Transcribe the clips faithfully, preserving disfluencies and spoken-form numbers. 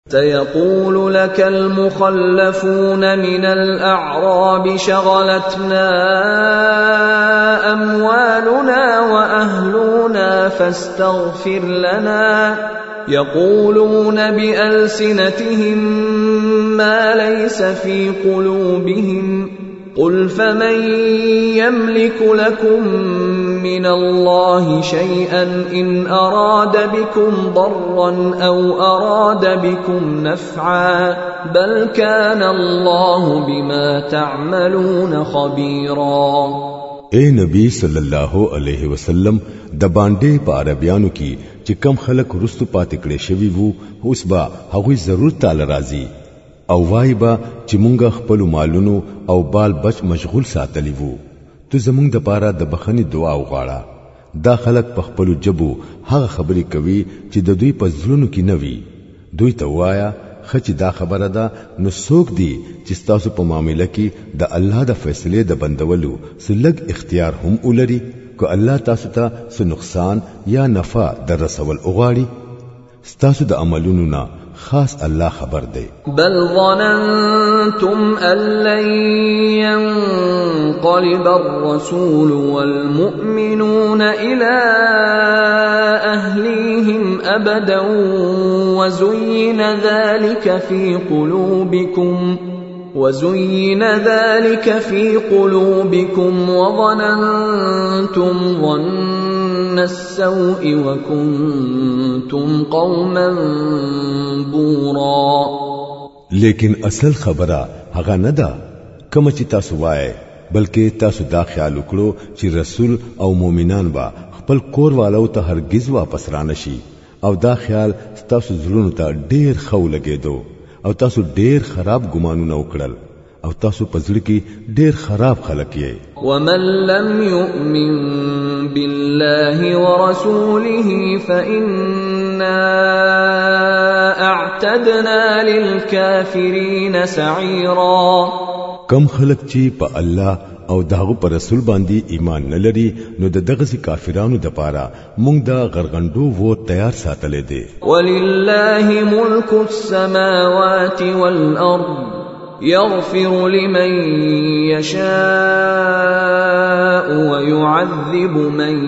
سيقول لك المخلفون من الأعراب شغلتنا أموالنا وأهلنا فاستغفر لنا يقولون بألسنتهم ما ليس في قلوبهم قل فمن يملك لكم من الله شيئا إن أراد بكم ضرا أو أراد بكم نفعا بل كان الله بما تعملون خبيرا. اے نبی صلی الله علیه وسلم د باندې په عربیانو کې چې کم خلک رستو پاتې کړي شوی وو اوس با هغه ضرورت تعالی راضي او وای با چې مونږ خپل مالونو او بال بچ مشغول ساتلی وو ته زمونږ د پاره د بخنی دعا وغواړه. دا خلک په خپل جبو هغه خبرې کوي چې د دوی په ځلونو کې نوي. دوی ته وایا خچ دا خبره ده نو څوک دی چې تاسو په معاملې کې د الله د فیصله د بندولو سلګ اختیار هم ولري کو الله تاسو ته څه نقصان یا نفع در رسول اوغاړي تاسو د عملونو نه خاص الله خبر دی. بل ظننتم أن لن ينقلب الرسول والمؤمنون إلى أهليهم أبدا وزين ذلك في قلوبكم وزين ذلك في قلوبكم وظننتم ظن السوء وكنتم قوما بورا. لیکن اصل خبره هغه نه ده کوم چې تاسو وایي بلکې تاسو دا خیال وکړو چې رسول او مؤمنان با خپل کور والو ته هرگز واپس را نشي او دا خیال تاسو زړونو ته ډیر خو لګیدو او تاسو ډیر خراب ګمانونه وکړل او تاسو په ځل کې ډیر خراب خلک یې. ومن لم يؤمن بالله ورسوله فإنا اعتدنا للكافرين سعيرا. کم خلک چې په الله او داغه پر رسول باندې ایمان نه لري نو د دغه کافرانو د پاره مونږ د غرغندو وو تیار ساتلې دي. ولله ملك السماوات والارض يغفر لمن يشاء ويعذب من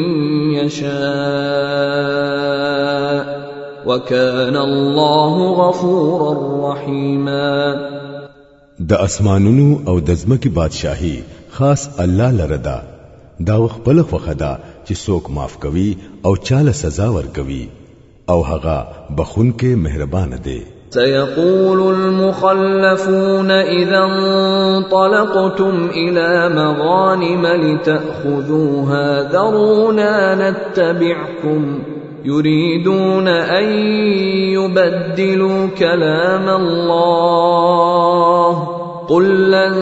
يشاء وكان الله غفورا رحيما. د اسمانونو او د ځمکې بادشاہي خاص الله لره ده. دا خپل خوخدا چې څوک معاف کوي او چاله سزا ورکوي او هغه بخونکې مهربان دی. سيقول المخلفون إذا انطلقتم إلى مغانم لتأخذوها ذرونا نتبعكم يريدون أن يبدلوا كلام الله قل لن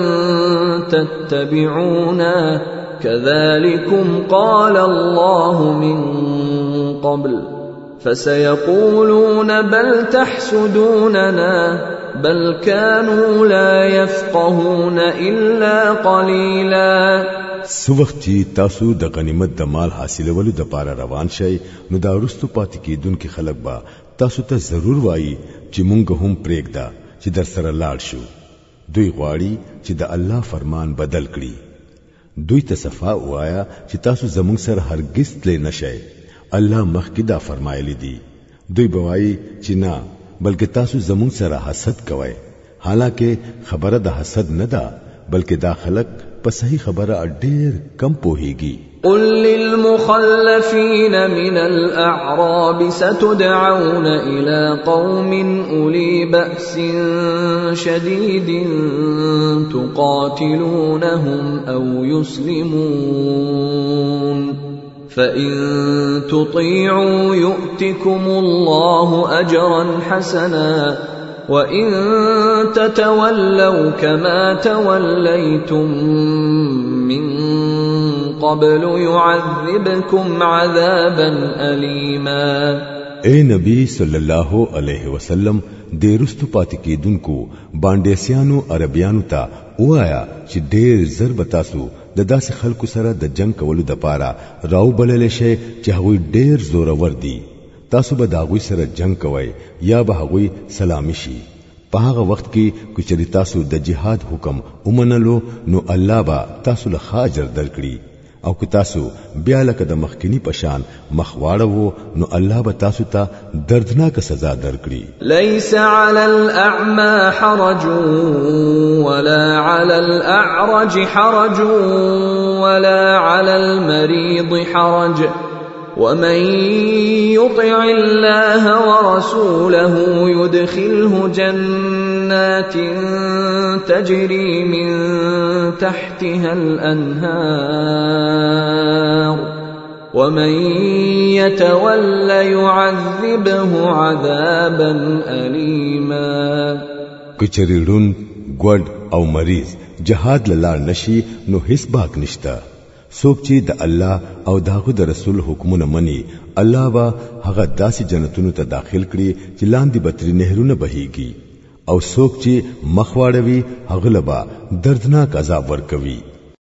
تتبعونا كذلكم قال الله من قبل فسيقولون بل تحسدوننا بل كانوا لا يفقهون إلا قليلا. سو وخت چې تاسو د غنیمت د مال حاصلولو د پاره روان شئ نو دا ورستو پاتې کېدونکو خلک با تاسو ته ضرور وایي چې مونږ هم پرېږدا چې در سره لاړ شو. دوی غواړي چې د الله فرمان بدل کړي. دوی ته صفا وایا چې تاسو زمونږ سره هرگز تللی نشئ. الله مخکې دا فرمایلی دي. دوی بوایي چې نه بلکې تاسو زمونږ سره حسد کوئ. حالکه خبره د حسد نه ده بلکې دا خلک په صحیح خبره ډېر کم پوهیږي. قل للمخلفين من الأعراب ستدعون إلى قوم أولي بأس شديد تقاتلونهم أو يسلمون فإن تطيعوا يؤتكم الله أجرا حسنا وإن تتولوا كما توليتم من قبل يعذبكم عذابا أليما. اے نبی صلی الله علیه وسلم د رستو پات کېدونکو باندېسیانو عربیانو ته وایا چې ډېر ضرب تاسو د داسې خلکو سره د جنگ کولو د پاره راو بلل شي چې هغوی ډېر زورور دي. تاسو به داغوی سره جنگ کوئ یا به هغوی سلامي شي په هغه وخت کې کچري تاسو د جهاد حکم ومنلو نو الله با تاسو له خاجر درکړي او که تاسو بیا لکه د مخکینی پشان مخواړو نو الله به تاسو ته دردناک سزا درکړي. ليس على الاعمى حرج ولا على الاعرج حرج ولا على المريض حرج ومن يطع الله ورسوله يدخله جنات تجري من تحتها الأنهار ومن يتول يعذبه عذابا أليما. کچریړون ګډ او مریض جهاد لار نشي نو هیڅ باک نشتا. څوک چې د الله او داغه د رسول حکمونه مني الله با هغه داسې جنتونو ته داخل کړي چې لاندې بتري نهرونه بهيږي او څوک چې مخواړوي هغه لبا دردناک عذاب ورکوي.